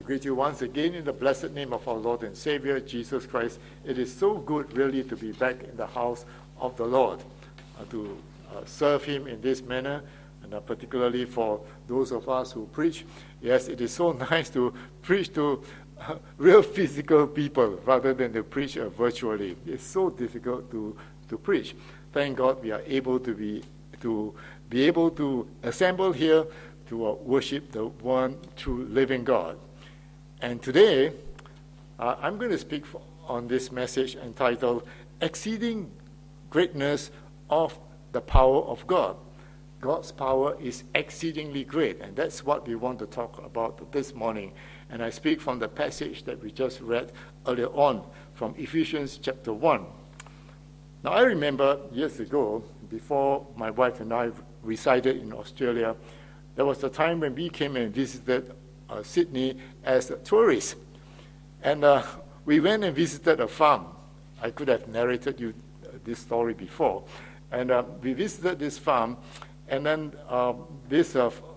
greet you once again in the blessed name of our Lord and Savior, Jesus Christ. It is so good, really, to be back in the house of the Lord, to serve Him in this manner, and particularly for those of us who preach. Yes, it is so nice to preach to real physical people rather than to preach virtually. It's so difficult to preach. Thank God we are able to be able to assemble here to worship the one true living God. And today, I'm going to speak on this message entitled Exceeding Greatness of the Power of God. God's power is exceedingly great, and that's what we want to talk about this morning. And I speak from the passage that we just read earlier on from Ephesians chapter 1. Now, I remember years ago, before my wife and I resided in Australia, there was a time when we came and visited Sydney as tourists. And we went and visited a farm. I could have narrated you this story before. And we visited this farm, and then this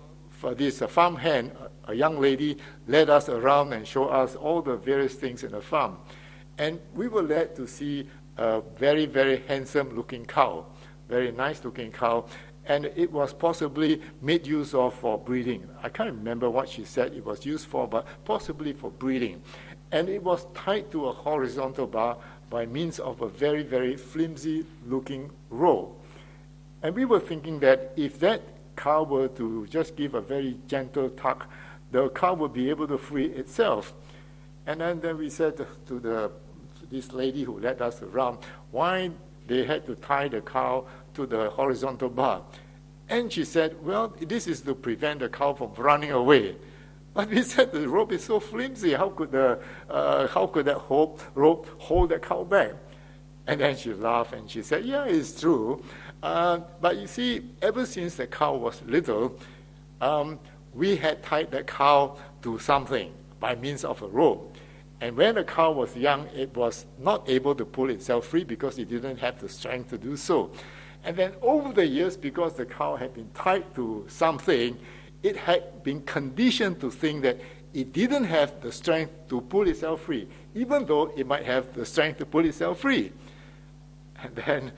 farm hand, a young lady, led us around and showed us all the various things in the farm. And we were led to see a very, very handsome-looking cow, very nice-looking cow. And it was possibly made use of for breeding. I can't remember what she said it was used for, but possibly for breeding. And it was tied to a horizontal bar by means of a very, very flimsy-looking rope. And we were thinking that if that cow were to just give a very gentle tug, the cow would be able to free itself. And then we said to this lady who led us around, why they had to tie the cow to the horizontal bar. And she said, well, this is to prevent the cow from running away. But we said the rope is so flimsy, how could that rope hold the cow back? And then she laughed and she said, yeah, it's true. But you see, ever since the cow was little, we had tied the cow to something by means of a rope. And when the cow was young, it was not able to pull itself free because it didn't have the strength to do so. And then over the years, because the cow had been tied to something, it had been conditioned to think that it didn't have the strength to pull itself free, even though it might have the strength to pull itself free. And then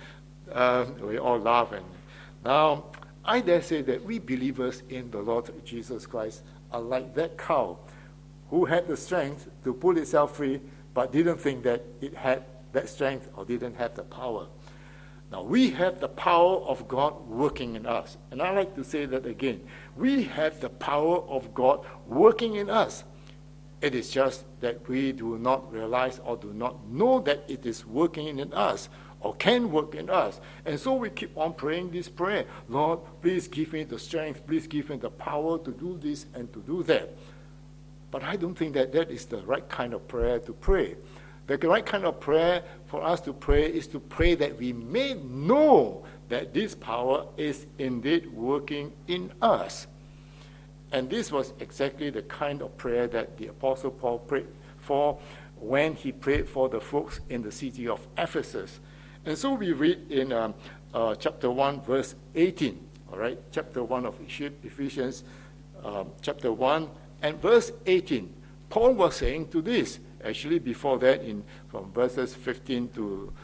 we all laugh. And now, I dare say that we believers in the Lord Jesus Christ are like that cow who had the strength to pull itself free, but didn't think that it had that strength or didn't have the power. Now, we have the power of God working in us. And I like to say that again. We have the power of God working in us. It is just that we do not realize or do not know that it is working in us or can work in us. And so we keep on praying this prayer. Lord, please give me the strength. Please give me the power to do this and to do that. But I don't think that that is the right kind of prayer to pray. The right kind of prayer for us to pray is to pray that we may know that this power is indeed working in us. And this was exactly the kind of prayer that the Apostle Paul prayed for when he prayed for the folks in the city of Ephesus. And so we read in chapter 1, verse 18. All right, chapter 1 of Ephesians, chapter 1, and verse 18. Paul was saying to this. Actually, before that, from verses 15 to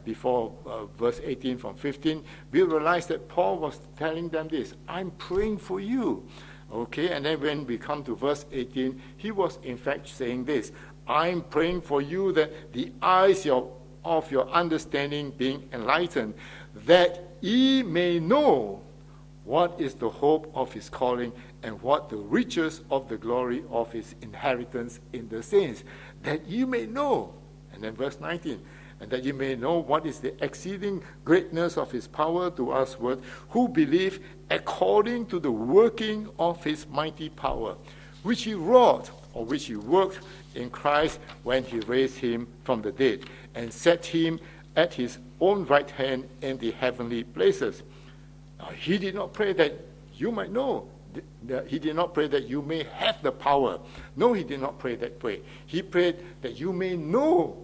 verse 18 from 15, we realized that Paul was telling them this, I'm praying for you. Okay, and then when we come to verse 18, he was in fact saying this, I'm praying for you that the eyes of your understanding being enlightened, that ye may know what is the hope of his calling and what the riches of the glory of his inheritance in the saints, that you may know. And then verse 19, and that you may know what is the exceeding greatness of his power to usward, who believe according to the working of his mighty power, which he wrought, or which he worked in Christ when he raised him from the dead, and set him at his own right hand in the heavenly places. Now, he did not pray that you might know. He did not pray that you may have the power. No, he did not pray that way. He prayed that you may know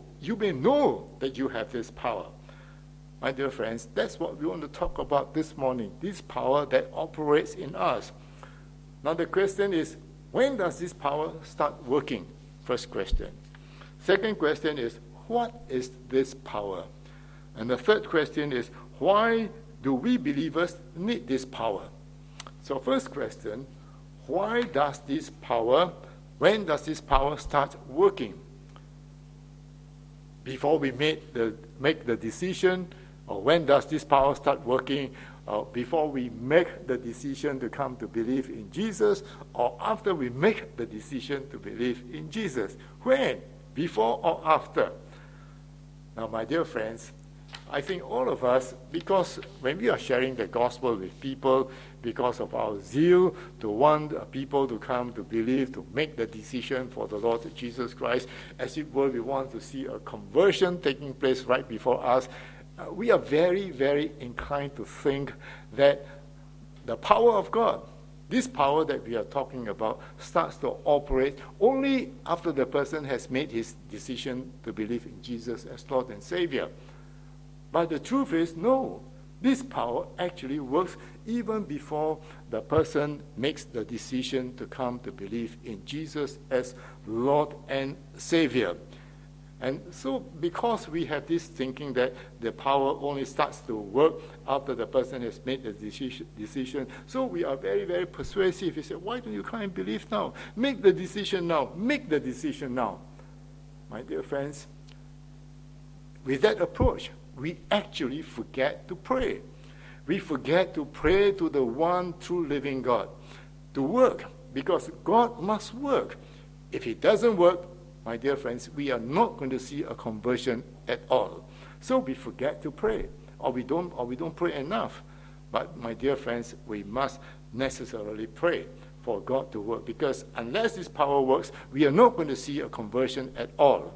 that you have this power. My dear friends, that's what we want to talk about this morning, this power that operates in us. Now the question is, When does this power start working? First question. Second question is, what is this power? And the third question is, why do we believers need this power? So first question, why does this power, when does this power start working? Before we make the decision, or when does this power start working? Before we make the decision to come to believe in Jesus, or after we make the decision to believe in Jesus? When? Before or after? Now, my dear friends, I think all of us, because when we are sharing the gospel with people, because of our zeal to want people to come to believe, to make the decision for the Lord Jesus Christ, as it were, we want to see a conversion taking place right before us, we are very, very inclined to think that the power of God, this power that we are talking about, starts to operate only after the person has made his decision to believe in Jesus as Lord and Savior. But the truth is, no. This power actually works even before the person makes the decision to come to believe in Jesus as Lord and Savior. And so because we have this thinking that the power only starts to work after the person has made the decision, so we are very, very persuasive. We say, why don't you come and believe now? Make the decision now. Make the decision now. My dear friends, with that approach, we actually forget to pray. We forget to pray to the one true living God, to work, because God must work. If He doesn't work, my dear friends, we are not going to see a conversion at all. So we forget to pray, or we don't pray enough. But my dear friends, we must necessarily pray for God to work, because unless this power works, we are not going to see a conversion at all.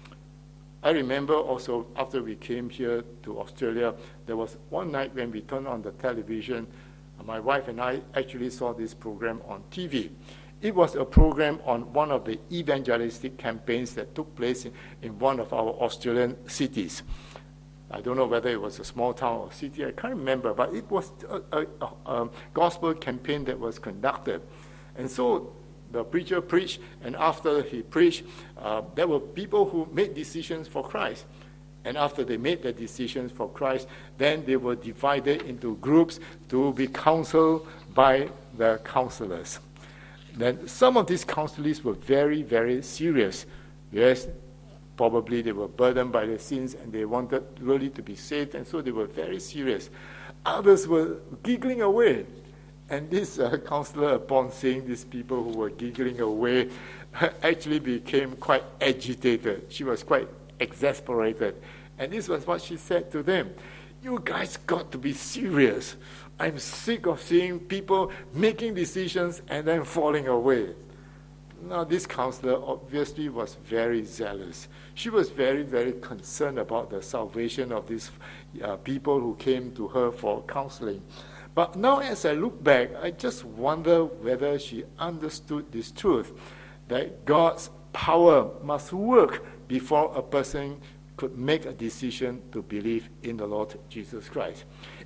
I remember also after we came here to Australia, there was one night when we turned on the television, my wife and I actually saw this program on TV. It was a program on one of the evangelistic campaigns that took place in one of our Australian cities. I don't know whether it was a small town or city, I can't remember, but it was a gospel campaign that was conducted. And so the preacher preached, and after he preached, there were people who made decisions for Christ. And after they made their decisions for Christ, then they were divided into groups to be counseled by the counselors. Then some of these counselors were very, very serious. Yes, probably they were burdened by their sins and they wanted really to be saved, and so they were very serious. Others were giggling away. And this counselor, upon seeing these people who were giggling away, actually became quite agitated. She was quite exasperated. And this was what she said to them. You guys got to be serious. I'm sick of seeing people making decisions and then falling away. Now, this counselor obviously was very zealous. She was very, very concerned about the salvation of these people who came to her for counseling. But now as I look back, I just wonder whether she understood this truth, that God's power must work before a person could make a decision to believe in the Lord Jesus Christ.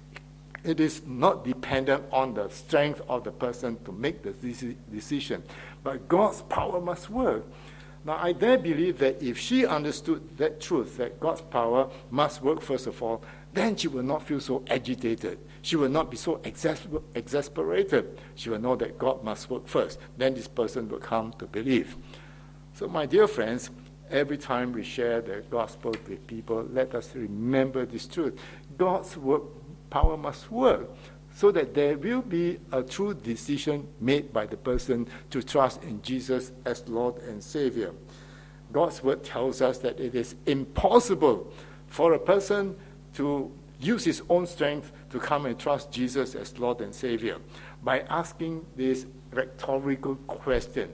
It is not dependent on the strength of the person to make the decision, but God's power must work. Now, I dare believe that if she understood that truth, that God's power must work first of all, then she will not feel so agitated. She will not be so exasperated. She will know that God must work first. Then this person will come to believe. So, my dear friends, every time we share the gospel with people, let us remember this truth. God's power must work so that there will be a true decision made by the person to trust in Jesus as Lord and Savior. God's word tells us that it is impossible for a person to use his own strength to come and trust Jesus as Lord and Savior by asking this rhetorical question.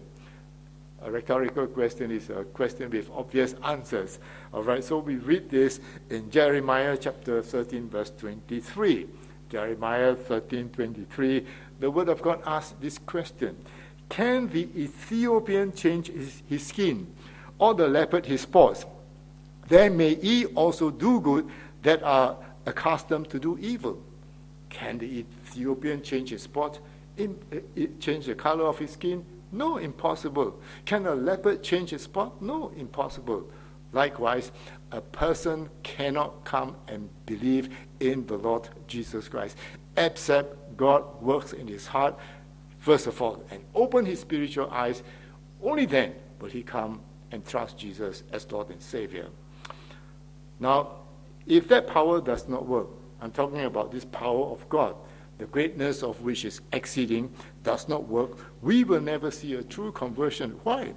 A rhetorical question is a question with obvious answers. All right, so we read this in Jeremiah chapter 13, verse 23. Jeremiah 13:23, the word of God asks this question: Can the Ethiopian change his skin, or the leopard his spots? Then may ye also do good that are accustomed to do evil. Can the Ethiopian change his spot, change the color of his skin? No, impossible. Can a leopard change its spot? No, impossible. Likewise, a person cannot come and believe in the Lord Jesus Christ except God works in his heart, first of all, and open his spiritual eyes. Only then will he come and trust Jesus as Lord and Savior. Now, if that power does not work, I'm talking about this power of God, the greatness of which is exceeding, does not work, we will never see a true conversion. Why?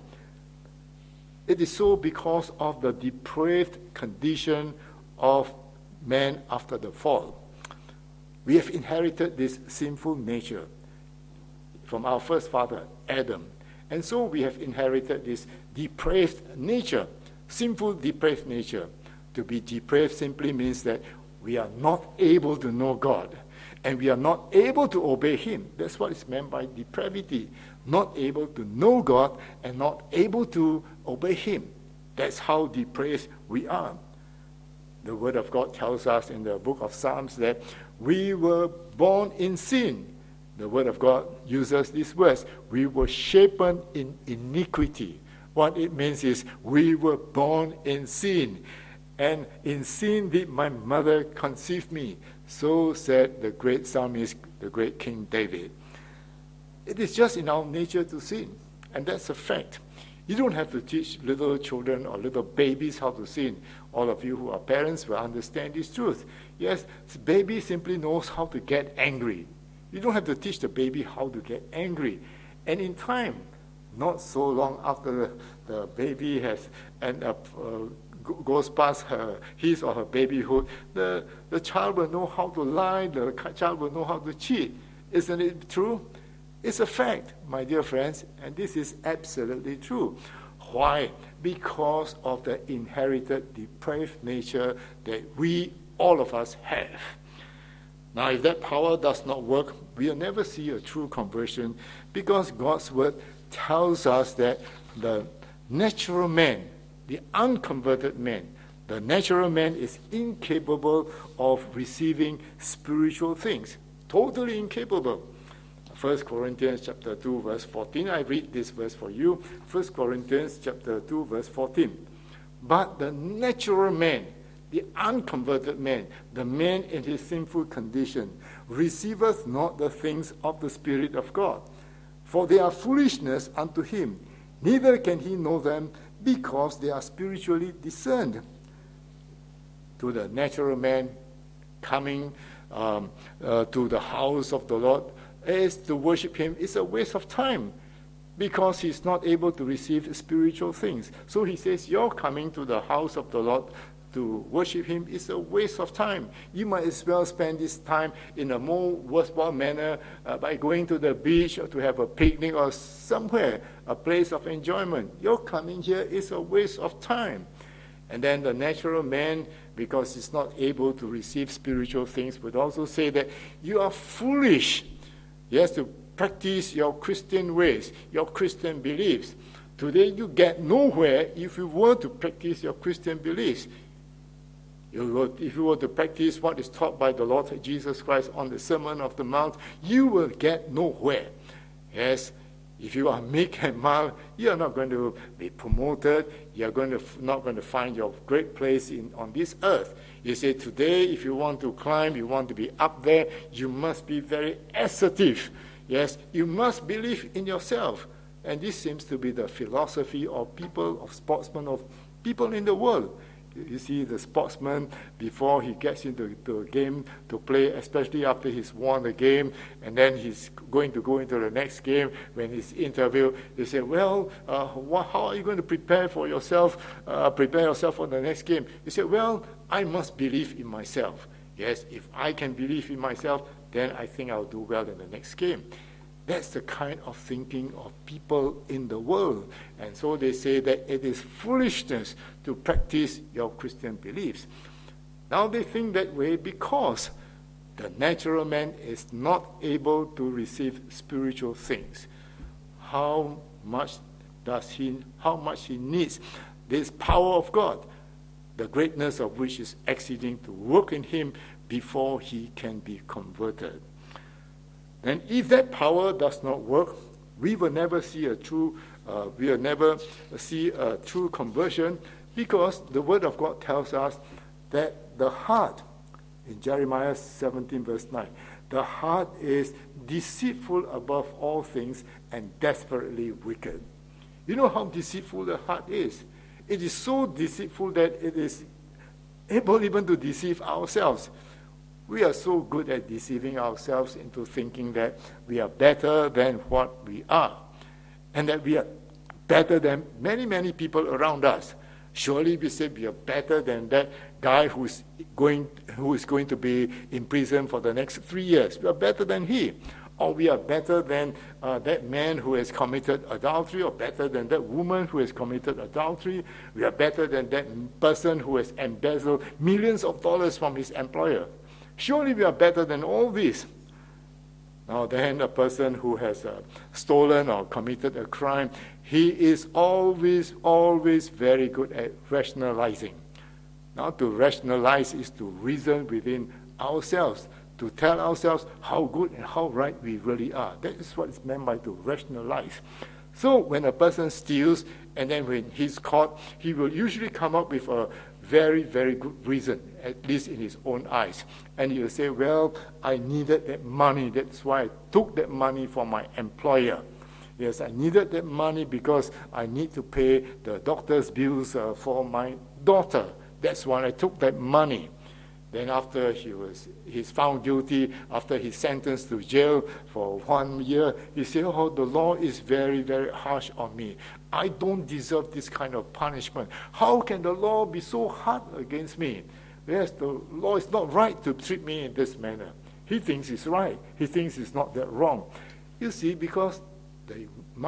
It is so because of the depraved condition of man after the fall. We have inherited this sinful nature from our first father, Adam. And so we have inherited this depraved nature, sinful depraved nature. To be depraved simply means that we are not able to know God, and we are not able to obey him. That's what is meant by depravity. Not able to know God and not able to obey him. That's how depraved we are. The Word of God tells us in the book of Psalms that we were born in sin. The Word of God uses these words. We were shapen in iniquity. What it means is we were born in sin. And in sin did my mother conceive me. So said the great psalmist, the great King David. It is just in our nature to sin. And that's a fact. You don't have to teach little children or little babies how to sin. All of you who are parents will understand this truth. Yes, the baby simply knows how to get angry. You don't have to teach the baby how to get angry. And in time, not so long after the baby has goes past his or her babyhood, the child will know how to lie, the child will know how to cheat. Isn't it true? It's a fact, my dear friends, and this is absolutely true. Why? Because of the inherited depraved nature that we, all of us, have. Now, if that power does not work, we'll never see a true conversion, because God's word tells us that the natural man, the unconverted man, the natural man is incapable of receiving spiritual things. Totally incapable. 1 Corinthians chapter 2, verse 14. I read this verse for you. 1 Corinthians chapter 2, verse 14. But the natural man, the unconverted man, the man in his sinful condition, receiveth not the things of the Spirit of God, for they are foolishness unto him. Neither can he know them, because they are spiritually discerned. To the natural man coming to the house of the Lord is to worship him is a waste of time, because he's not able to receive spiritual things. So he says, your coming to the house of the Lord to worship him is a waste of time. You might as well spend this time in a more worthwhile manner by going to the beach or to have a picnic or somewhere, a place of enjoyment. Your coming here is a waste of time. And then the natural man, because he's not able to receive spiritual things, would also say that you are foolish. Yes, to practice your Christian ways, your Christian beliefs. Today you get nowhere if you were to practice your Christian beliefs. If you were to practice what is taught by the Lord Jesus Christ on the Sermon on the Mount, you will get nowhere. Yes, if you are meek and mild, you are not going to be promoted. You are not going to find your great place on this earth. You say today, if you want to climb, you want to be up there, you must be very assertive. Yes, you must believe in yourself. And this seems to be the philosophy of people, of sportsmen, of people in the world. You see the sportsman, before he gets into the game to play, especially after he's won the game, and then he's going to go into the next game, when he's interviewed, they say, well, how are you going to prepare yourself for the next game? He said, well, I must believe in myself. Yes, if I can believe in myself, then I think I'll do well in the next game. That's the kind of thinking of people in the world. And so they say that it is foolishness to practice your Christian beliefs. Now they think that way because the natural man is not able to receive spiritual things. How much he needs this power of God, the greatness of which is exceeding to work in him before he can be converted. And if that power does not work, we will never see a true conversion, because the Word of God tells us that the heart, in Jeremiah 17 verse 9, the heart is deceitful above all things and desperately wicked. You know how deceitful the heart is? It is so deceitful that it is able even to deceive ourselves. We are so good at deceiving ourselves into thinking that we are better than what we are, and that we are better than many, many people around us. Surely we say we are better than that guy who is going to be in prison for the next 3 years. We are better than he. Or we are better than that man who has committed adultery, or better than that woman who has committed adultery. We are better than that person who has embezzled millions of dollars from his employer. Surely we are better than all this. Now then, a person who has stolen or committed a crime, he is always very good at rationalizing. Now, to rationalize is to reason within ourselves, to tell ourselves how good and how right we really are. That is what is meant by to rationalize. So when a person steals, and then when he's caught, he will usually come up with a very, very good reason, at least in his own eyes. And he will say, well, I needed that money. That's why I took that money from my employer. Yes, I needed that money because I need to pay the doctor's bills for my daughter. That's why I took that money. Then after he's found guilty, after he's sentenced to jail for 1 year, he said, oh, the law is very, very harsh on me. I don't deserve this kind of punishment. How can the law be so hard against me? Yes, the law is not right to treat me in this manner. He thinks it's right. He thinks it's not that wrong. You see, because the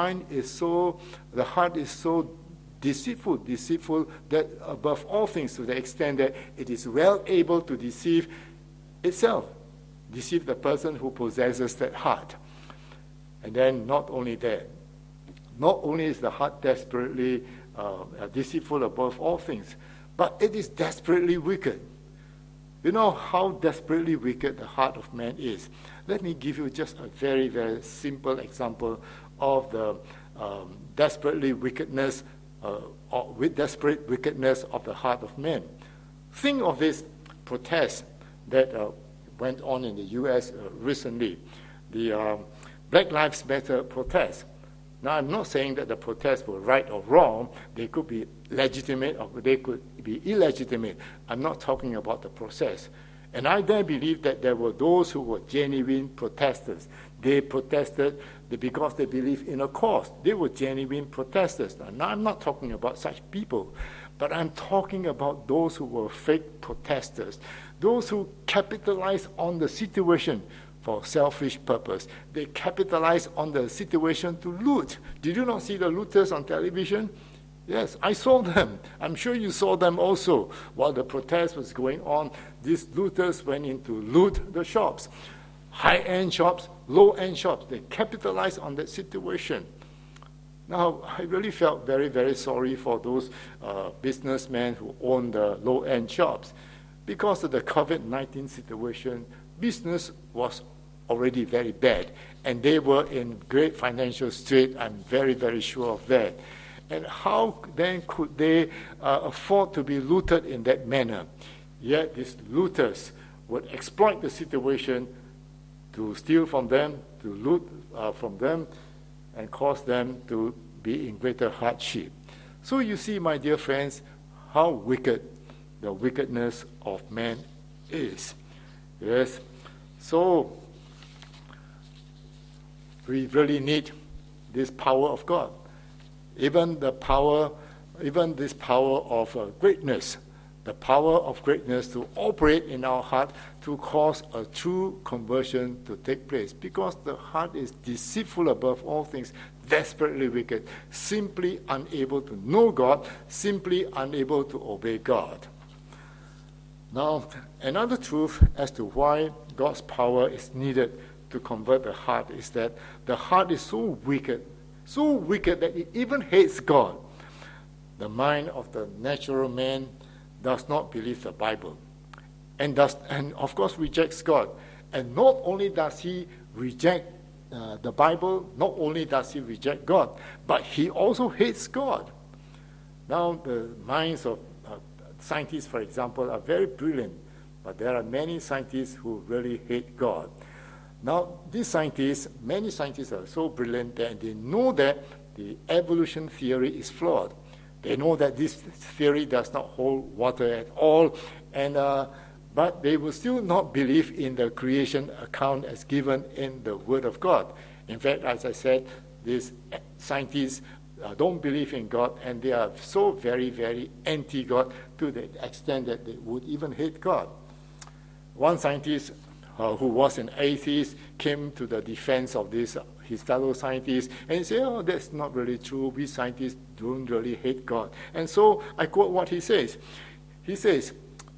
heart is so deceitful that above all things, to the extent that it is well able to deceive itself, deceive the person who possesses that heart. And then not only that, not only is the heart desperately deceitful above all things, but it is desperately wicked. You know how desperately wicked the heart of man is. Let me give you just a very, very simple example of the desperate wickedness of the heart of man. Think of this protest that went on in the U.S. Recently, the Black Lives Matter protest. Now, I'm not saying that the protests were right or wrong. They could be legitimate or they could be illegitimate. I'm not talking about the process. And I then believe that there were those who were genuine protesters. They protested because they believe in a cause. They were genuine protesters. Now, I'm not talking about such people, but I'm talking about those who were fake protesters, those who capitalized on the situation for selfish purpose. They capitalized on the situation to loot. Did you not see the looters on television? Yes, I saw them. I'm sure you saw them also. While the protest was going on, these looters went in to loot the shops. High-end shops, low-end shops. They capitalized on that situation. Now, I really felt very, very sorry for those businessmen who own the low-end shops. Because of the COVID-19 situation, business was already very bad. And they were in great financial strait. I'm very, very sure of that. And how then could they afford to be looted in that manner? Yet these looters would exploit the situation to steal from them, to loot from them, and cause them to be in greater hardship. So you see, my dear friends, how wicked the wickedness of man is. Yes. So we really need this power of God. Even this power of greatness, the power of greatness to operate in our heart to cause a true conversion to take place. Because the heart is deceitful above all things, desperately wicked, simply unable to know God, simply unable to obey God. Now, another truth as to why God's power is needed to convert the heart is that the heart is so wicked that it even hates God. The mind of the natural man does not believe the Bible and of course rejects God. And not only does he reject the Bible, not only does he reject God, but he also hates God. Now, the minds of scientists, for example, are very brilliant, but there are many scientists who really hate God. Now, many scientists are so brilliant that they know that the evolution theory is flawed. They know that this theory does not hold water at all, but they will still not believe in the creation account as given in the Word of God. In fact, as I said, these scientists don't believe in God, and they are so very, very anti-God to the extent that they would even hate God. One scientist who was an atheist came to the defense of his fellow scientists, and he said, "Oh, that's not really true. We scientists don't really hate God." And so I quote what he says. He says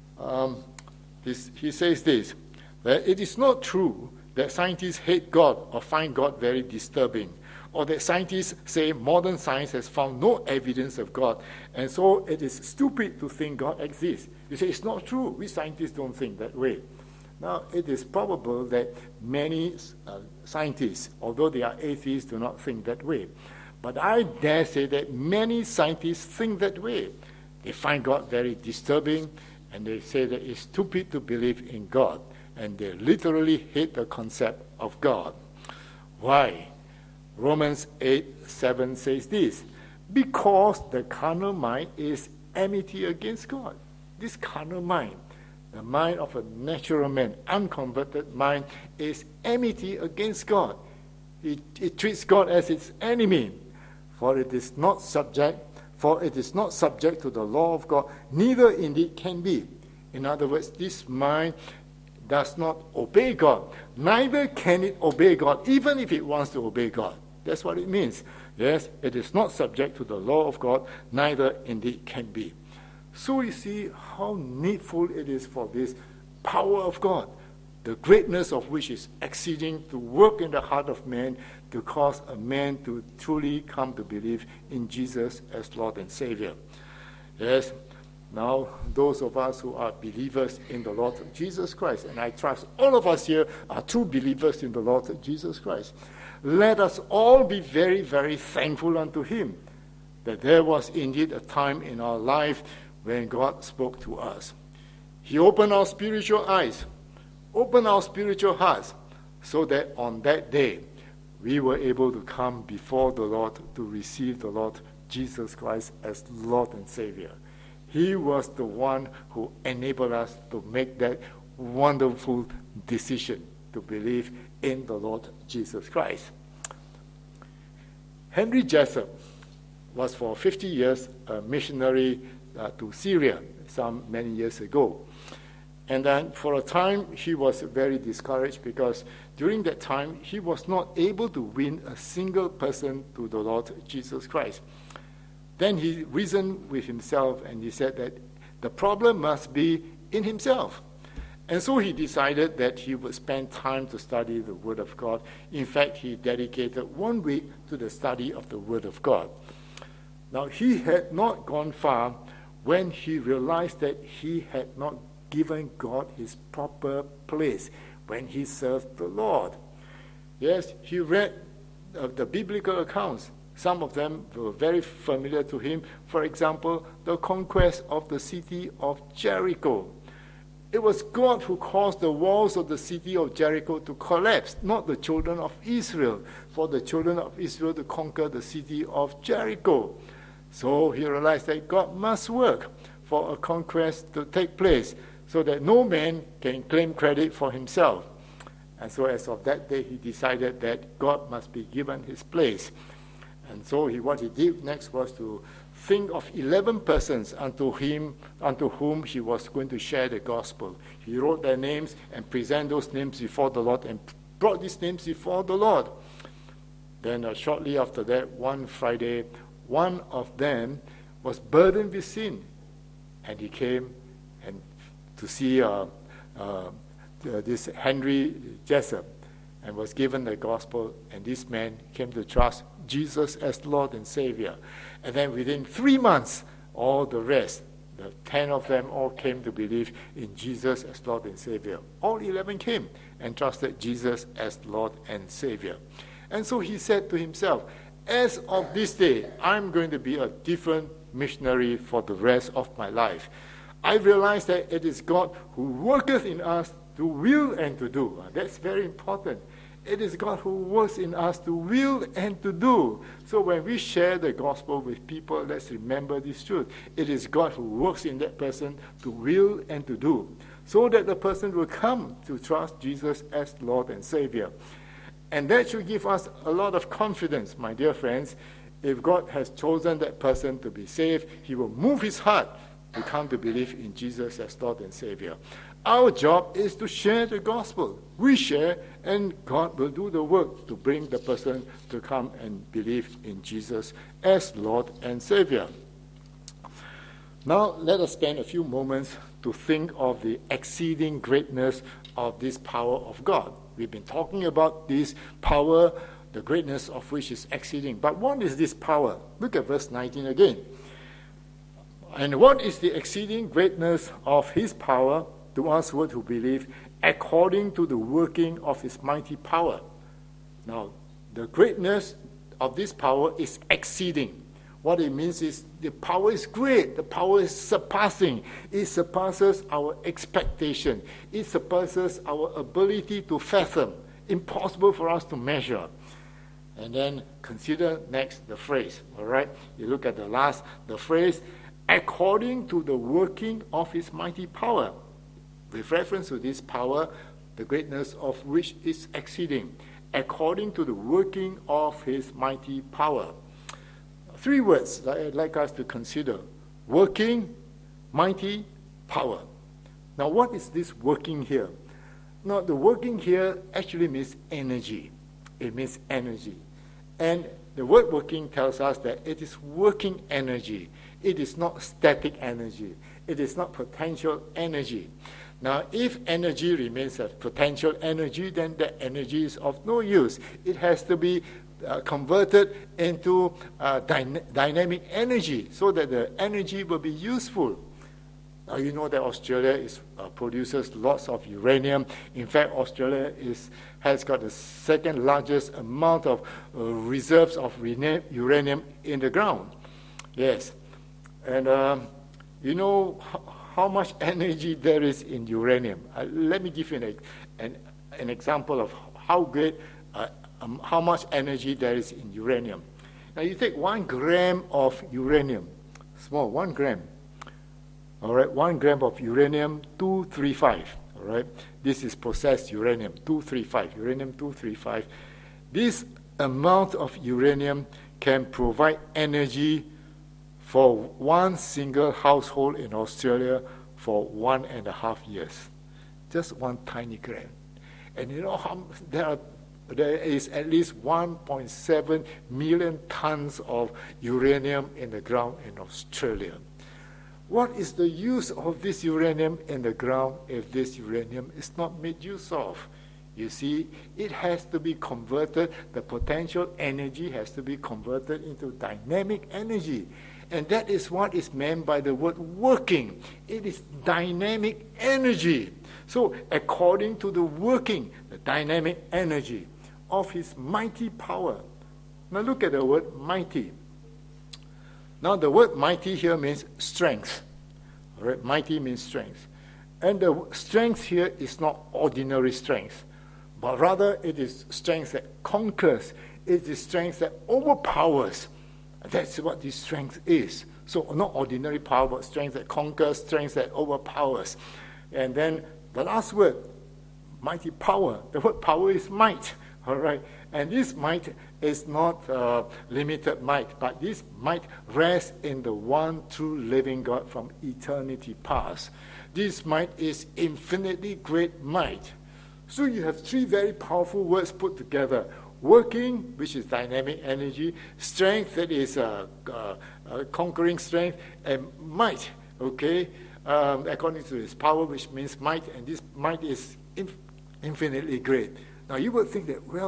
this, that it is not true that scientists hate God or find God very disturbing, or that scientists say modern science has found no evidence of God, and so it is stupid to think God exists. You say, it's not true. We scientists don't think that way. Now, it is probable that many scientists, although they are atheists, do not think that way. But I dare say that many scientists think that way. They find God very disturbing, and they say that it's stupid to believe in God, and they literally hate the concept of God. Why? Romans 8:7 says this, because the carnal mind is enmity against God. This carnal mind, the mind of a natural man, unconverted mind, is enmity against God. It treats God as its enemy, for it is not subject to the law of God, neither indeed can be. In other words, this mind does not obey God, neither can it obey God, even if it wants to obey God. That's what it means. Yes, it is not subject to the law of God, neither indeed can be. So you see how needful it is for this power of God, the greatness of which is exceeding to work in the heart of man to cause a man to truly come to believe in Jesus as Lord and Savior. Yes, now those of us who are believers in the Lord Jesus Christ, and I trust all of us here are true believers in the Lord Jesus Christ, let us all be very, very thankful unto him that there was indeed a time in our life when God spoke to us. He opened our spiritual eyes, opened our spiritual hearts, so that on that day we were able to come before the Lord to receive the Lord Jesus Christ as Lord and Savior. He was the one who enabled us to make that wonderful decision to believe in the Lord Jesus Christ. Henry Jessup was for 50 years a missionary to Syria many years ago. And then for a time he was very discouraged because during that time he was not able to win a single person to the Lord Jesus Christ. Then he reasoned with himself and he said that the problem must be in himself. And so he decided that he would spend time to study the Word of God. In fact, he dedicated 1 week to the study of the Word of God. Now, he had not gone far when he realized that he had not given God his proper place when he served the Lord. Yes, he read the biblical accounts. Some of them were very familiar to him. For example, the conquest of the city of Jericho. It was God who caused the walls of the city of Jericho to collapse, not the children of Israel, for the children of Israel to conquer the city of Jericho. So he realized that God must work for a conquest to take place so that no man can claim credit for himself. And so as of that day, he decided that God must be given his place. And so what he did next was to think of 11 persons unto whom he was going to share the gospel. He wrote their names and presented those names before the Lord and brought these names before the Lord. Then shortly after that, one Friday, one of them was burdened with sin. And he came and to see this Henry Jessup and was given the gospel, and this man came to trust Jesus as Lord and Savior. And then within 3 months, all the rest the 10 of them all came to believe in Jesus as Lord and Savior. All 11 came and trusted Jesus as Lord and Savior. And so he said to himself, as of this day, I'm going to be a different missionary for the rest of my life. I realize that it is God who worketh in us to will and to do. That's very important. It is God who works in us to will and to do. So when we share the gospel with people, let's remember this truth. It is God who works in that person to will and to do, so that the person will come to trust Jesus as Lord and Savior. And that should give us a lot of confidence, my dear friends. If God has chosen that person to be saved, he will move his heart to come to believe in Jesus as Lord and Savior. Our job is to share the gospel. We share, and God will do the work to bring the person to come and believe in Jesus as Lord and Savior. Now, let us spend a few moments to think of the exceeding greatness of this power of God. We've been talking about this power, the greatness of which is exceeding. But what is this power? Look at verse 19 again. And what is the exceeding greatness of his power to us who believe, according to the working of his mighty power? Now, the greatness of this power is exceeding. What it means is the power is great. The power is surpassing. It surpasses our expectation. It surpasses our ability to fathom. Impossible for us to measure. And then consider next the phrase. All right? You look at the phrase, according to the working of his mighty power. With reference to this power, the greatness of which is exceeding, according to the working of his mighty power. 3 words that I'd like us to consider. Working, mighty, power. Now, what is this working here? Now, the working here actually means energy. It means energy. And the word working tells us that it is working energy. It is not static energy. It is not potential energy. Now, if energy remains a potential energy, then that energy is of no use. It has to be converted into dynamic energy so that the energy will be useful. Now, you know that Australia produces lots of uranium. In fact, Australia has got the second largest amount of reserves of uranium in the ground. Yes. And you know how much energy there is in uranium. Let me give you an example of how great, how much energy there is in uranium. Now you take 1 gram of uranium, small, 1 gram. All right, 1 gram of uranium-235. All right, this is processed uranium-235. Uranium-235. This amount of uranium can provide energy for 1 single household in Australia for 1.5 years. Just 1 tiny gram. And you know how there is at least 1.7 million tons of uranium in the ground in Australia. What is the use of this uranium in the ground if this uranium is not made use of? You see, it has to be converted, the potential energy has to be converted into dynamic energy. And that is what is meant by the word working. It is dynamic energy. So, according to the working, the dynamic energy of his mighty power. Now look at the word mighty. Now the word mighty here means strength. All right? Mighty means strength. And the strength here is not ordinary strength, but rather it is strength that conquers. It is strength that overpowers. That's what this strength is. So not ordinary power, but strength that conquers, strength that overpowers. And then the last word, mighty power. The word power is might. All right, and this might is not limited might, but this might rests in the one true living God from eternity past. This might is infinitely great might. So you have 3 very powerful words put together. Working, which is dynamic energy, strength, that is conquering strength, and might, okay, according to his power, which means might, and this might is infinitely great. Now, you would think that, well,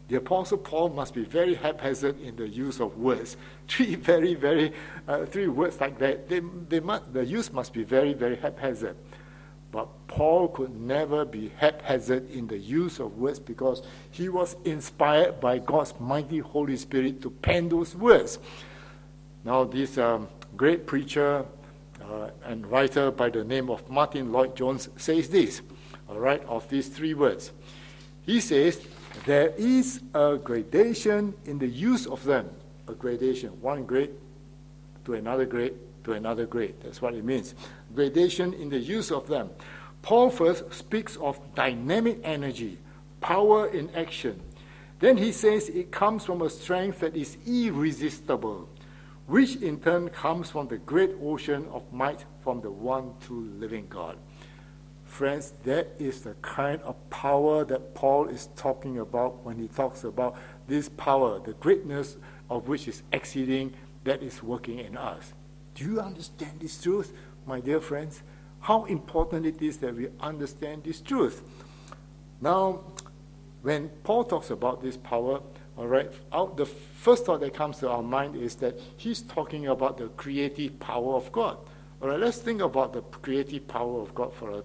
The Apostle Paul must be very haphazard in the use of words. Three words like that. The use must be very, very haphazard. But Paul could never be haphazard in the use of words because he was inspired by God's mighty Holy Spirit to pen those words. Now, this great preacher and writer by the name of Martin Lloyd-Jones says this, all right, of these three words. He says, there is a gradation in the use of them. A gradation, one grade to another grade to another grade. That's what it means. Gradation in the use of them. Paul first speaks of dynamic energy, power in action. Then he says it comes from a strength that is irresistible, which in turn comes from the great ocean of might from the one true living God. Friends, that is the kind of power that Paul is talking about when he talks about this power, the greatness of which is exceeding, that is working in us. Do you understand this truth, my dear friends? How important it is that we understand this truth. Now, when Paul talks about this power, all right, the first thought that comes to our mind is that he's talking about the creative power of God. All right, let's think about the creative power of God for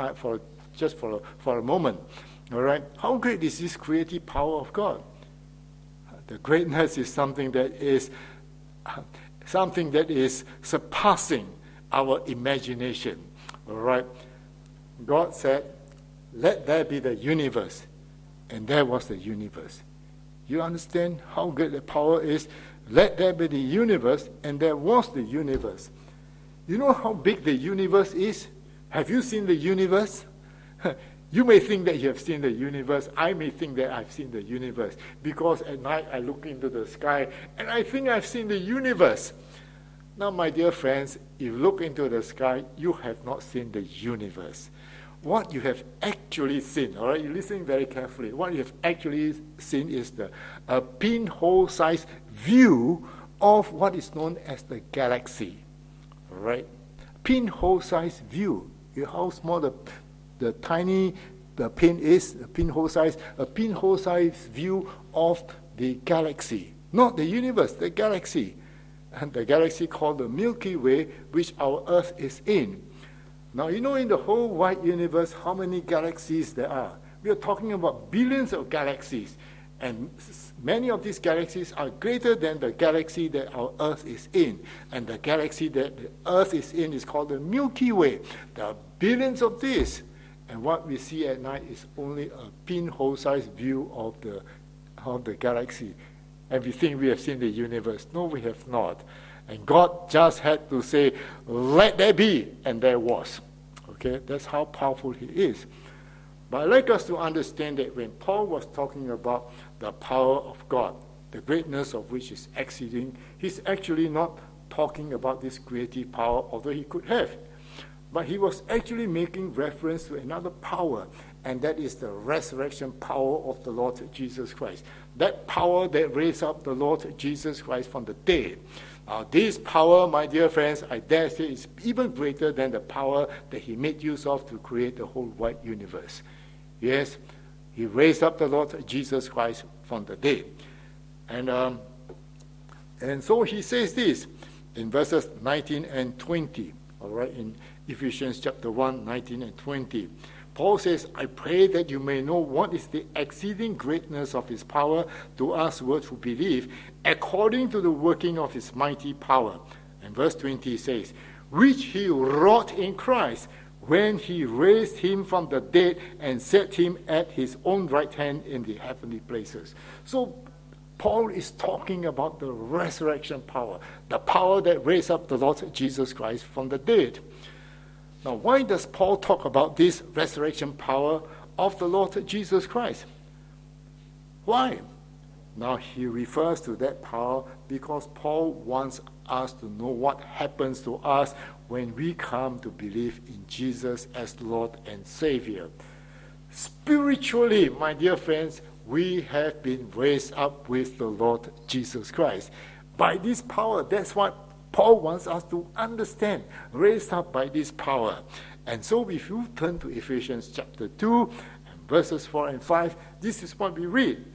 a moment. All right, how great is this creative power of God? The greatness is something that is surpassing our imagination. All right, God said, "Let there be the universe," and there was the universe. You understand how great the power is? Let there be the universe, and there was the universe. You know how big the universe is? Have you seen the universe? You may think that you have seen the universe. I may think that I've seen the universe. Because at night I look into the sky and I think I've seen the universe. Now, my dear friends, if you look into the sky, you have not seen the universe. What you have actually seen, all right, you listen very carefully. What you have actually seen is a pinhole-sized view of what is known as the galaxy. All right? Pinhole-sized view. You know how small the pin is, a pinhole-sized view of the galaxy. Not the universe, the galaxy. And the galaxy called the Milky Way, which our Earth is in. Now, you know in the whole wide universe how many galaxies there are. We are talking about billions of galaxies. And many of these galaxies are greater than the galaxy that our Earth is in. And the galaxy that the Earth is in is called the Milky Way. There are billions of these. And what we see at night is only a pinhole-sized view of the galaxy. And we think we have seen the universe. No, we have not. And God just had to say, "Let there be," and there was. Okay, that's how powerful he is. But I'd like us to understand that when Paul was talking about the power of God, the greatness of which is exceeding, he's actually not talking about this creative power, although he could have. But he was actually making reference to another power, and that is the resurrection power of the Lord Jesus Christ. That power that raised up the Lord Jesus Christ from the dead. Now, this power, my dear friends, I dare say is even greater than the power that he made use of to create the whole wide universe. Yes, he raised up the Lord Jesus Christ from the dead. And so he says this in verses 19 and 20, all right, in Ephesians chapter 1, 19 and 20. Paul says, "I pray that you may know what is the exceeding greatness of his power to us who believe, according to the working of his mighty power." And verse 20 says, "Which he wrought in Christ, when he raised him from the dead and set him at his own right hand in the heavenly places." So Paul is talking about the resurrection power, the power that raised up the Lord Jesus Christ from the dead. Now, why does Paul talk about this resurrection power of the Lord Jesus Christ? Why? Now, he refers to that power because Paul wants us to know what happens to us when we come to believe in Jesus as Lord and Savior. Spiritually, my dear friends, we have been raised up with the Lord Jesus Christ. By this power, that's what Paul wants us to understand, raised up by this power. And so if you turn to Ephesians chapter 2, and verses 4 and 5, this is what we read.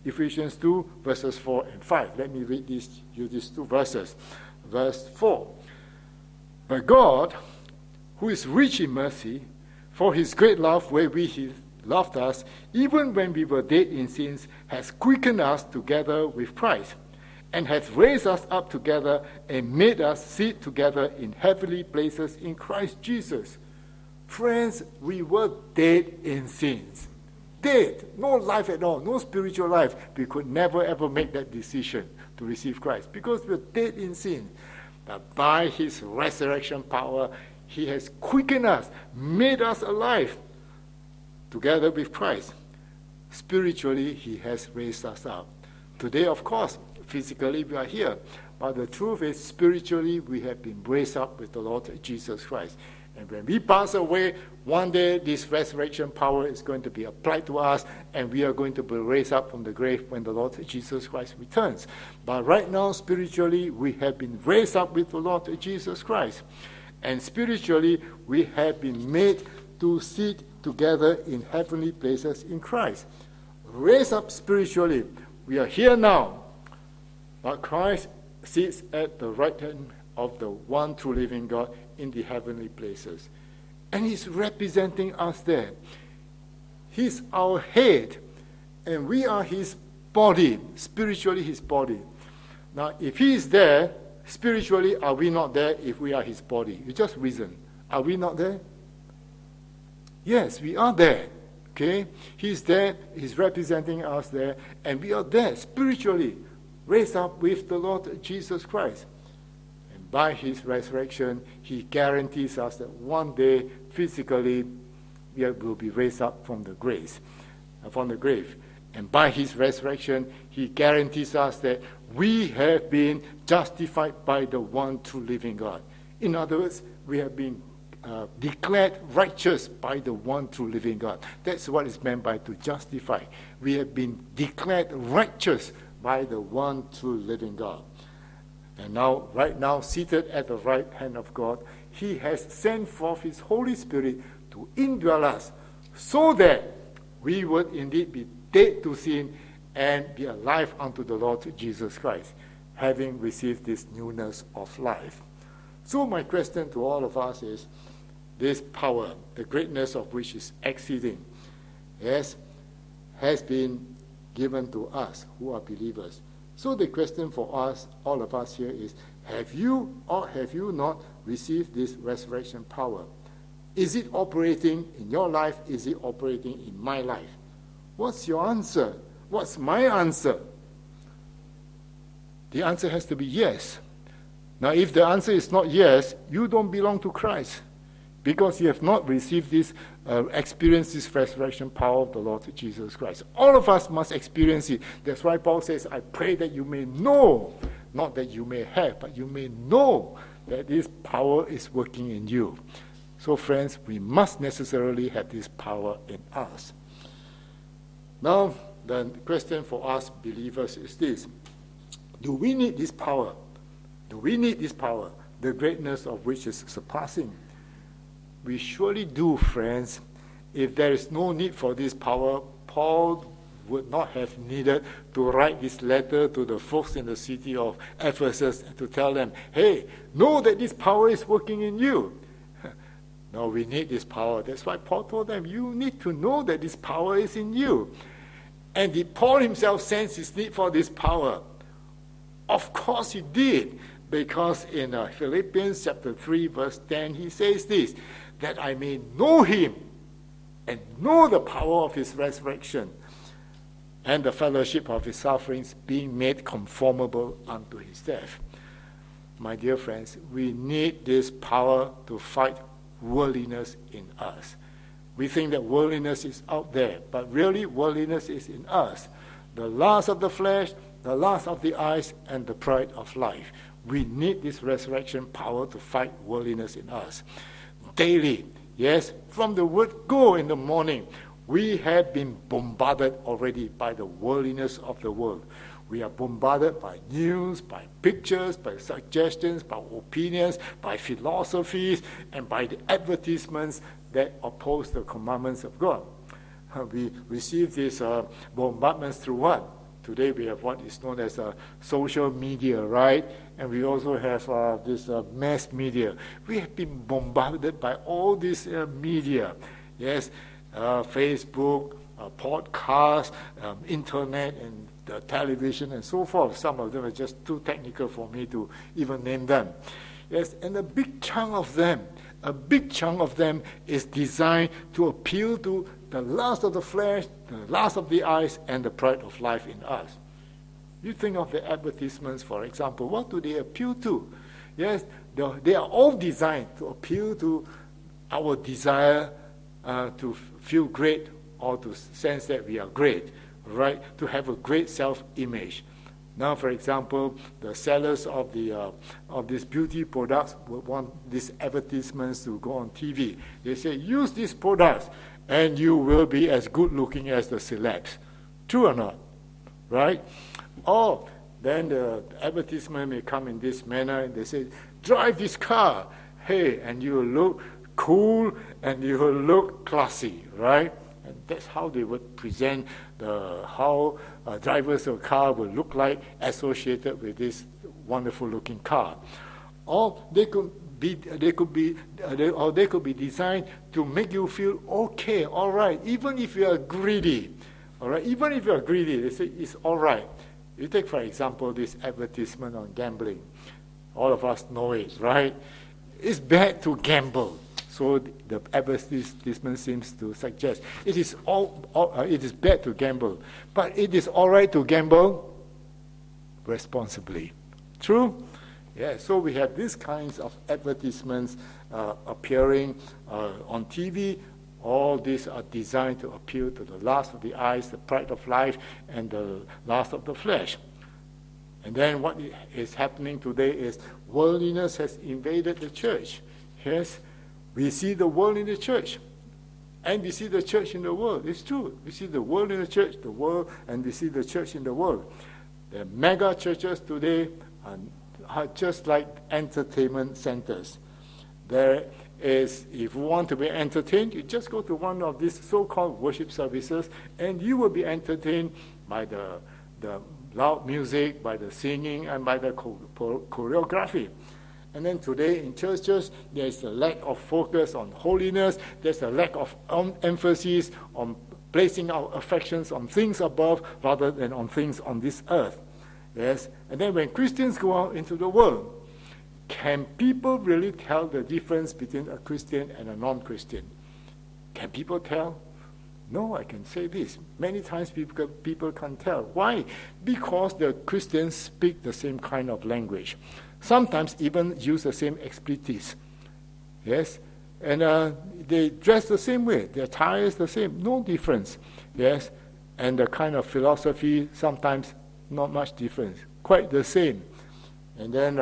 Ephesians 2, verses 4 and 5. Let me read you these two verses. Verse 4. But God, who is rich in mercy, for his great love wherewith he loved us, even when we were dead in sins, has quickened us together with Christ, and hath raised us up together and made us sit together in heavenly places in Christ Jesus. Friends, we were dead in sins. Dead. No life at all. No spiritual life. We could never ever make that decision to receive Christ because we were dead in sin. But by his resurrection power, he has quickened us, made us alive together with Christ. Spiritually, he has raised us up. Today, of course, physically we are here. But the truth is, spiritually, we have been raised up with the Lord Jesus Christ. And when we pass away, one day this resurrection power is going to be applied to us, and we are going to be raised up from the grave when the Lord Jesus Christ returns. But right now, spiritually, we have been raised up with the Lord Jesus Christ. And spiritually, we have been made to sit together in heavenly places in Christ. Raised up spiritually. We are here now, but Christ sits at the right hand of the one true living God in the heavenly places. And he's representing us there. He's our head, and we are his body, spiritually his body. Now, if he is there, spiritually, are we not there if we are his body? You just reason. Are we not there? Yes, we are there. Okay? He's there, he's representing us there, and we are there spiritually, raised up with the Lord Jesus Christ. And by his resurrection, he guarantees us that one day, physically, we will be raised up from the grave. And by his resurrection, he guarantees us that we have been justified by the one true living God. In other words, we have been declared righteous by the one true living God. That's what is meant by to justify. We have been declared righteous by the one true living God. And now, right now, seated at the right hand of God, he has sent forth his Holy Spirit to indwell us so that we would indeed be dead to sin and be alive unto the Lord Jesus Christ, having received this newness of life. So my question to all of us is, this power, the greatness of which is exceeding, has been given to us who are believers. So the question for us, all of us here is, have you or have you not received this resurrection power? Is it operating in your life? Is it operating in my life? What's your answer? What's my answer? The answer has to be yes. Now, if the answer is not yes, you don't belong to Christ, because you have not received this, experienced this resurrection power of the Lord Jesus Christ. All of us must experience it. That's why Paul says, I pray that you may know, not that you may have, but you may know that this power is working in you. So friends, we must necessarily have this power in us. Now, the question for us believers is this: do we need this power? Do we need this power, the greatness of which is surpassing? We surely do, friends. If there is no need for this power, Paul would not have needed to write this letter to the folks in the city of Ephesus to tell them, hey, know that this power is working in you. No, we need this power. That's why Paul told them, you need to know that this power is in you. And did Paul himself sense his need for this power? Of course he did, because in Philippians chapter 3, verse 10, he says this, that I may know him and know the power of his resurrection and the fellowship of his sufferings, being made conformable unto his death. My dear friends, we need this power to fight worldliness in us. We think that worldliness is out there, but really worldliness is in us. The lust of the flesh, the lust of the eyes, and the pride of life. We need this resurrection power to fight worldliness in us. Daily, yes, from the word go in the morning, we have been bombarded already by the worldliness of the world. We are bombarded by news, by pictures, by suggestions, by opinions, by philosophies, and by the advertisements that oppose the commandments of God. We receive these bombardments through what? Today we have what is known as social media, right? And we also have this mass media. We have been bombarded by all this media. Yes, Facebook, podcasts, internet, and television, and so forth. Some of them are just too technical for me to even name them. Yes, and a big chunk of them is designed to appeal to the lust of the flesh, the lust of the eyes, and the pride of life in us. You think of the advertisements, for example. What do they appeal to? Yes, they are all designed to appeal to our desire to feel great or to sense that we are great, right? To have a great self-image. Now, for example, the sellers of these beauty products would want these advertisements to go on TV. They say, use these products and you will be as good looking as the celebs. True or not? Right? Or then the advertisement may come in this manner and they say, drive this car. Hey, and you will look cool and you will look classy, right? And that's how they would present how drivers of a car will look like associated with this wonderful looking car. Or they could be designed to make you feel okay, all right, even if you are greedy. All right, even if you are greedy, they say it's all right. You take, for example, this advertisement on gambling. All of us know it, right? It's bad to gamble. So the advertisement seems to suggest it is it is bad to gamble, but it is all right to gamble responsibly. True? Yeah. So we have these kinds of advertisements appearing on TV. All these are designed to appeal to the lust of the eyes, the pride of life, and the lust of the flesh. And then what is happening today is worldliness has invaded the church. Yes. We see the world in the church, and we see the church in the world. It's true. We see the world in the church, the world, and we see the church in the world. The mega churches today are just like entertainment centers. There is, if you want to be entertained, you just go to one of these so-called worship services, and you will be entertained by the loud music, by the singing, and by the choreography. And then today in churches, there's a lack of focus on holiness. There's a lack of emphasis on placing our affections on things above rather than on things on this earth. Yes. And then when Christians go out into the world, can people really tell the difference between a Christian and a non-Christian? Can people tell? No, I can say this. Many times people can't tell. Why? Because the Christians speak the same kind of language. Sometimes even use the same expletives. Yes? And they dress the same way. Their attire is the same. No difference. Yes? And the kind of philosophy, sometimes not much difference. Quite the same. And then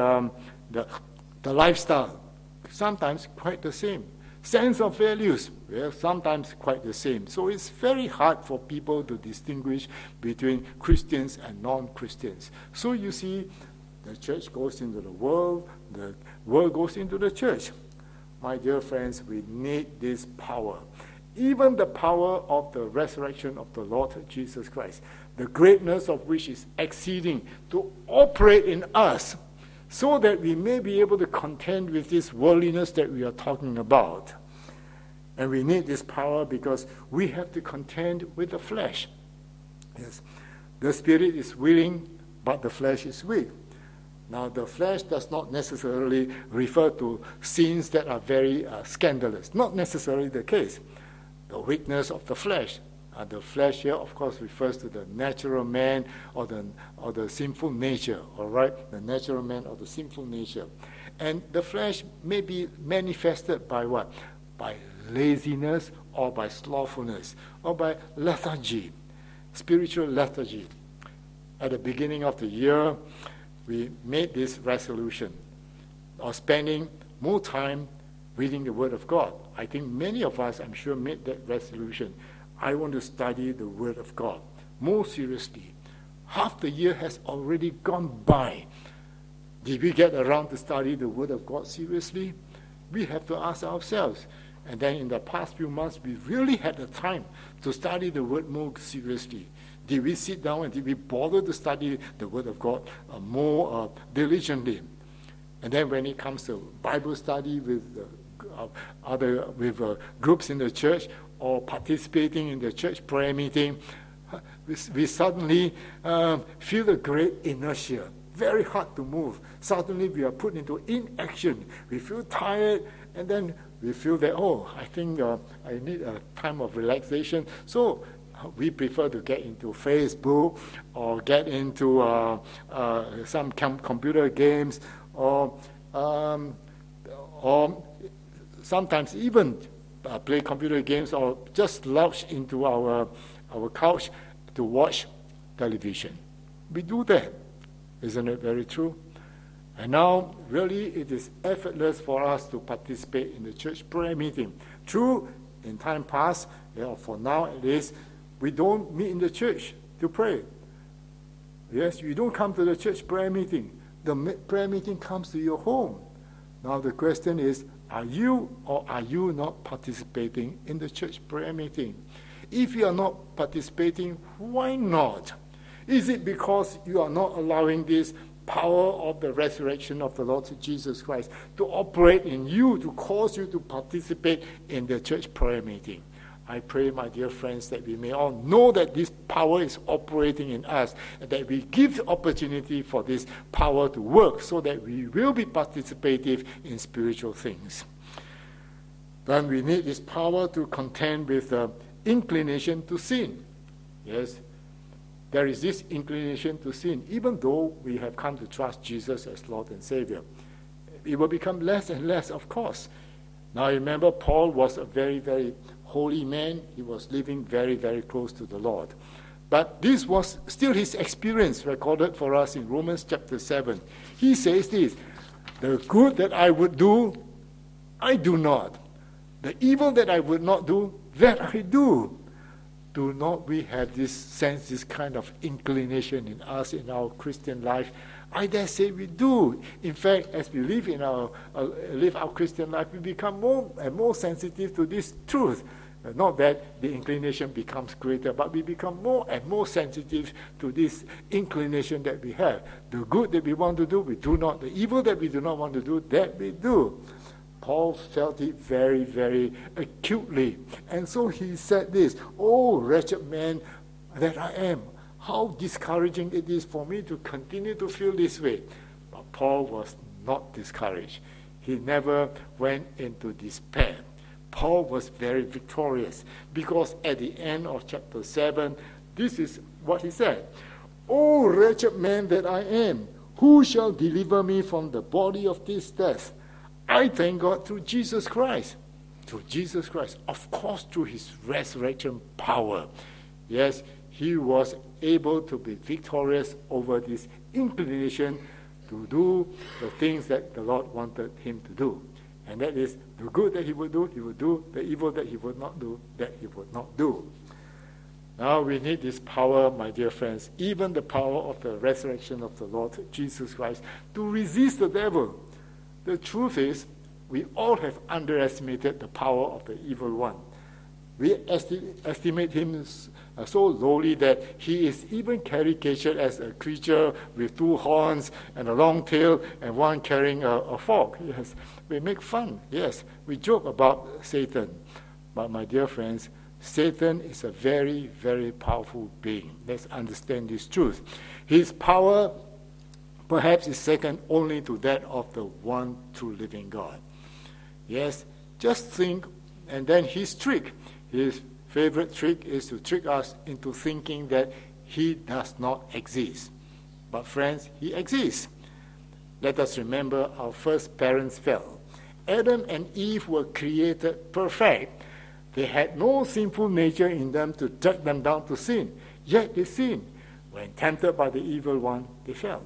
the lifestyle, sometimes quite the same. Sense of values, well, sometimes quite the same. So it's very hard for people to distinguish between Christians and non-Christians. So you see, the church goes into the world goes into the church. My dear friends, we need this power. Even the power of the resurrection of the Lord Jesus Christ, the greatness of which is exceeding to operate in us so that we may be able to contend with this worldliness that we are talking about. And we need this power because we have to contend with the flesh. Yes. The spirit is willing, but the flesh is weak. Now, the flesh does not necessarily refer to sins that are very scandalous. Not necessarily the case. The weakness of the flesh. The flesh here, of course, refers to the natural man or the sinful nature, all right? The natural man or the sinful nature. And the flesh may be manifested by what? By laziness or by slothfulness or by lethargy, spiritual lethargy. At the beginning of the year, we made this resolution of spending more time reading the Word of God. I think many of us, I'm sure, made that resolution. I want to study the Word of God more seriously. Half the year has already gone by. Did we get around to study the Word of God seriously? We have to ask ourselves. And then in the past few months, we really had the time to study the Word more seriously. Did we sit down and did we bother to study the Word of God more diligently? And then when it comes to Bible study with groups in the church or participating in the church prayer meeting, we suddenly feel a great inertia, very hard to move. Suddenly we are put into inaction. We feel tired, and then we feel that, I think I need a time of relaxation. So we prefer to get into Facebook or get into some computer games or sometimes even play computer games or just slouch into our couch to watch television. We do that. Isn't it very true? And now, really, it is effortless for us to participate in the church prayer meeting. True, in time past, for now at least, we don't meet in the church to pray. Yes, you don't come to the church prayer meeting. The prayer meeting comes to your home. Now the question is, are you or are you not participating in the church prayer meeting? If you are not participating, why not? Is it because you are not allowing this power of the resurrection of the Lord Jesus Christ to operate in you, to cause you to participate in the church prayer meeting? I pray, my dear friends, that we may all know that this power is operating in us, and that we give opportunity for this power to work so that we will be participative in spiritual things. Then we need this power to contend with the inclination to sin. Yes, there is this inclination to sin. Even though we have come to trust Jesus as Lord and Savior, it will become less and less, of course. Now remember, Paul was a very, very holy man. He was living very, very close to the Lord. But this was still his experience recorded for us in Romans chapter 7. He says this, the good that I would do, I do not. The evil that I would not do, that I do. Do not we have this sense, this kind of inclination in us, in our Christian life? I dare say we do. In fact, as we live our Christian life, we become more and more sensitive to this truth. Not that the inclination becomes greater, but we become more and more sensitive to this inclination that we have. The good that we want to do, we do not. The evil that we do not want to do, that we do. Paul felt it very, very acutely. And so he said this, "Oh, wretched man that I am, how discouraging it is for me to continue to feel this way." But Paul was not discouraged. He never went into despair. Paul was very victorious, because at the end of chapter 7, this is what he said. "O wretched man that I am, who shall deliver me from the body of this death? I thank God through Jesus Christ." Through Jesus Christ. Of course, through his resurrection power. Yes, he was able to be victorious over this inclination to do the things that the Lord wanted him to do. And that is, the good that he would do, he would do. The evil that he would not do, that he would not do. Now we need this power, my dear friends, even the power of the resurrection of the Lord Jesus Christ, to resist the devil. The truth is, we all have underestimated the power of the evil one. We estimate him so lowly that he is even caricatured as a creature with two horns and a long tail and one carrying a fork. Yes, we make fun. Yes, we joke about Satan. But my dear friends, Satan is a very, very powerful being. Let's understand this truth. His power perhaps is second only to that of the one true living God. Yes, just think, and then his trick. His favorite trick is to trick us into thinking that he does not exist. But friends, he exists. Let us remember our first parents fell. Adam and Eve were created perfect. They had no sinful nature in them to drag them down to sin. Yet they sinned. When tempted by the evil one, they fell.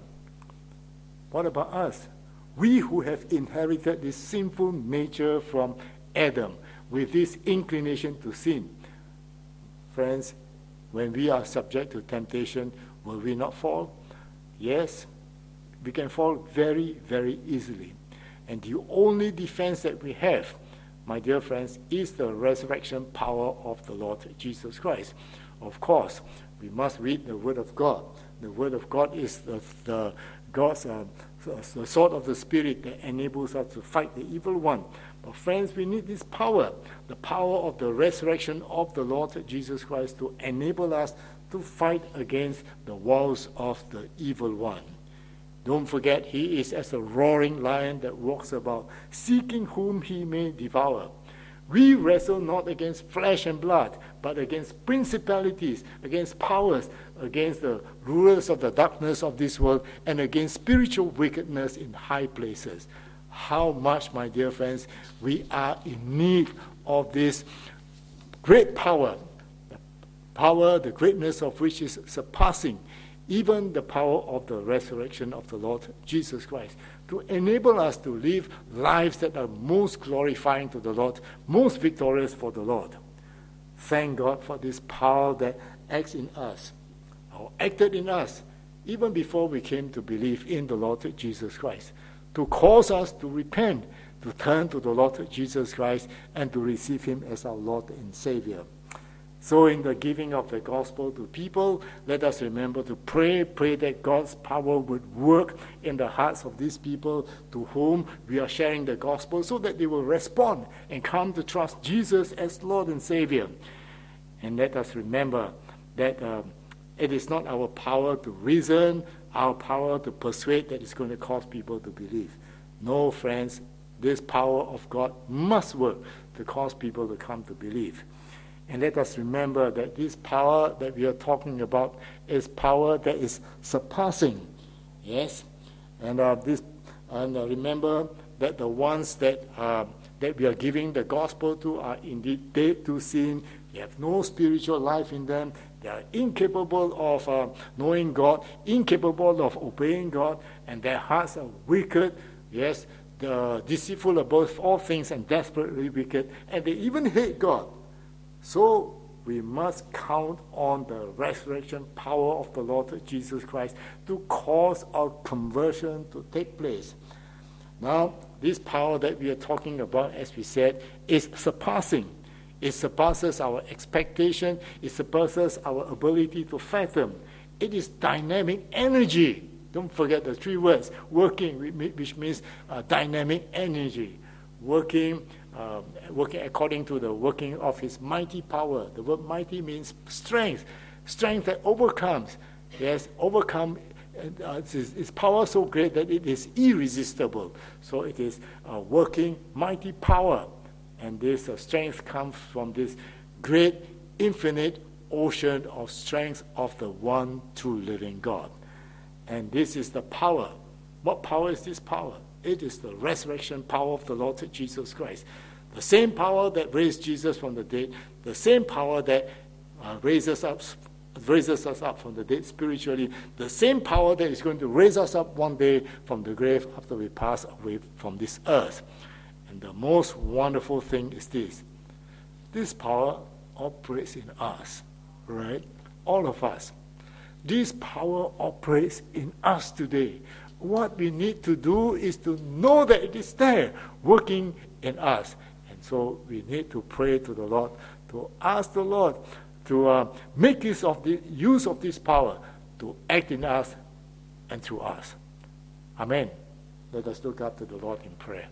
What about us? We who have inherited this sinful nature from Adam, with this inclination to sin. Friends, when we are subject to temptation, will we not fall? Yes, we can fall very, very easily. And the only defense that we have, my dear friends, is the resurrection power of the Lord Jesus Christ. Of course, we must read the Word of God. The Word of God is God's the sword of the Spirit that enables us to fight the evil one. But friends, we need this power, the power of the resurrection of the Lord Jesus Christ, to enable us to fight against the walls of the evil one. Don't forget, he is as a roaring lion that walks about, seeking whom he may devour. We wrestle not against flesh and blood, but against principalities, against powers, against the rulers of the darkness of this world, and against spiritual wickedness in high places. How much, my dear friends, we are in need of this great power, the power, the greatness of which is surpassing even the power of the resurrection of the Lord Jesus Christ, to enable us to live lives that are most glorifying to the Lord, most victorious for the Lord. Thank God for this power that acts in us, or acted in us, even before we came to believe in the Lord Jesus Christ, to cause us to repent, to turn to the Lord Jesus Christ, and to receive him as our Lord and Savior. So in the giving of the gospel to people, let us remember to pray that God's power would work in the hearts of these people to whom we are sharing the gospel, so that they will respond and come to trust Jesus as Lord and Savior. And let us remember that it is not our power to reason, our power to persuade that is going to cause people to believe. No, friends, this power of God must work to cause people to come to believe. And let us remember that this power that we are talking about is power that is surpassing. Yes? And remember that the ones that we are giving the gospel to are indeed dead to sin. They have no spiritual life in them. They are incapable of knowing God, incapable of obeying God, and their hearts are wicked. Yes? They're deceitful above all things and desperately wicked. And they even hate God. So we must count on the resurrection power of the Lord Jesus Christ to cause our conversion to take place. Now, this power that we are talking about, as we said, is surpassing. It surpasses our expectation. It surpasses our ability to fathom. It is dynamic energy. Don't forget the three words, working, which means dynamic energy. Working according to the working of his mighty power. The word mighty means strength that overcomes. Yes, overcome. Its power so great that it is irresistible. So it is working mighty power. And this strength comes from this great, infinite ocean of strength of the one true living God. And this is the power. What power is this power? It is the resurrection power of the Lord Jesus Christ. The same power that raised Jesus from the dead, the same power that raises us up from the dead spiritually, the same power that is going to raise us up one day from the grave after we pass away from this earth. And the most wonderful thing is this. This power operates in us, right? All of us. This power operates in us today. What we need to do is to know that it is there, working in us. And so we need to pray to the Lord, to ask the Lord to make use of this power to act in us and through us. Amen. Let us look up to the Lord in prayer.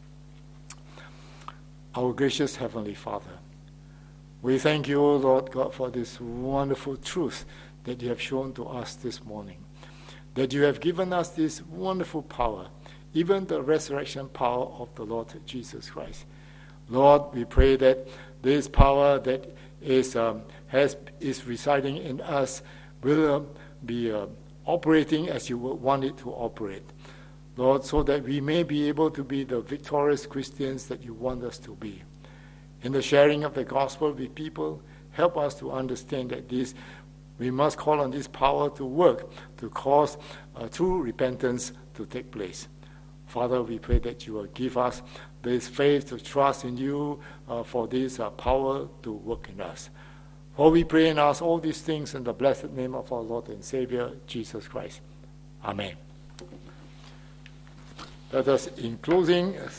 Our gracious Heavenly Father, we thank you, O Lord God, for this wonderful truth that you have shown to us this morning. That you have given us this wonderful power, even the resurrection power of the Lord Jesus Christ. Lord, we pray that this power that is residing in us will be operating as you would want it to operate. Lord, so that we may be able to be the victorious Christians that you want us to be. In the sharing of the gospel with people, help us to understand that we must call on this power to work, to cause true repentance to take place. Father, we pray that you will give us this faith to trust in you for this power to work in us. For we pray and ask all these things in the blessed name of our Lord and Savior, Jesus Christ. Amen. Let us, in closing,